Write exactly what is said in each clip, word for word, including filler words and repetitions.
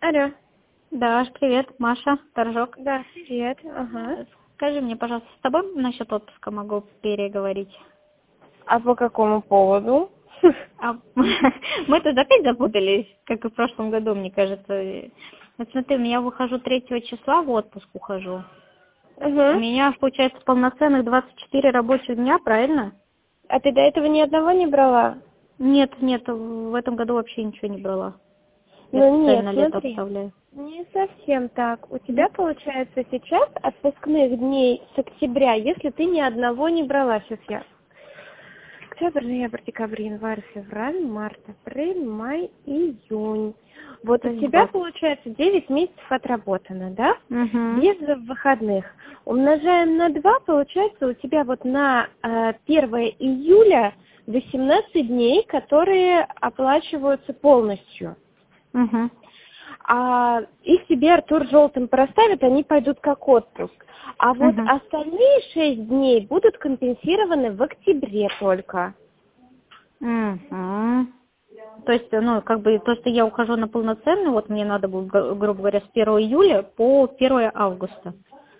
Алло. Даш, привет, Маша, Торжок. Да, привет. Ага. Скажи мне, пожалуйста, с тобой насчет отпуска могу переговорить? А по какому поводу? А, мы тут опять запутались, как и в прошлом году, мне кажется. Вот смотри, у меня выхожу третьего числа, в отпуск ухожу. У Угу. меня, получается, полноценных двадцать четыре рабочих дня, правильно? А ты до этого ни одного не брала? Нет, нет, в этом году вообще ничего не брала. Я Ну специально нет, лето смотри. оставляю. Не совсем так. У тебя Нет? получается сейчас отпускных дней с октября, если ты ни одного не брала. Сейчас я. Октябрь, ноябрь, декабрь, январь, февраль, март, апрель, май, июнь. Вот То у есть тебя год. получается девять месяцев отработано, да? Угу. Без выходных. Умножаем на два, получается у тебя вот на э, первое июля восемнадцать дней, которые оплачиваются полностью. Угу. А их тебе Артур желтым проставит, они пойдут как отпуск. А вот Угу. остальные шесть дней будут компенсированы в октябре только. Угу. То есть, ну, как бы, то, что я ухожу на полноценный, вот мне надо будет, гру- грубо говоря, с первого июля по первое августа.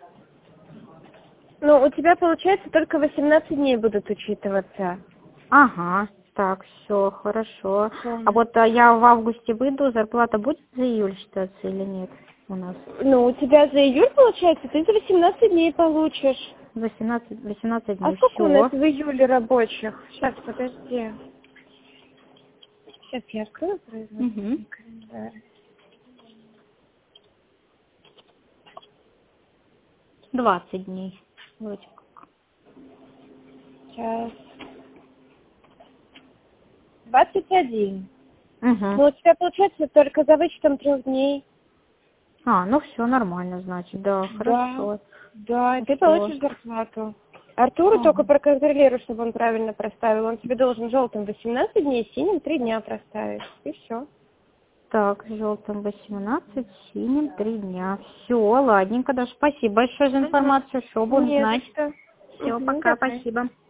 Ну, у тебя, получается, только восемнадцать дней будут учитываться. Ага, так, все, хорошо. Да. А вот а я в августе выйду, зарплата будет за июль считаться или нет у нас? Ну, у тебя за июль, получается, ты за восемнадцать дней получишь. восемнадцать, восемнадцать А дней, сколько у нас все. в июле рабочих? Сейчас, подожди. Сейчас я открою Угу. производственный календарь. двадцать дней. Вроде как. Сейчас. двадцать один. Угу. Ну, у тебя, получается, только за вычетом трех дней. А, ну все нормально, значит, да, Да. хорошо. Да, и ты Все. получишь зарплату. Артуру только Ага. проконтролируй, чтобы он правильно проставил. Он тебе должен желтым восемнадцать дней, синим три дня проставить. И все. Так, желтым восемнадцать, синим три дня. Все, ладненько, Даша, спасибо большое за информацию, все, будем Не за знать. что. Все, Угу, пока, давай. спасибо.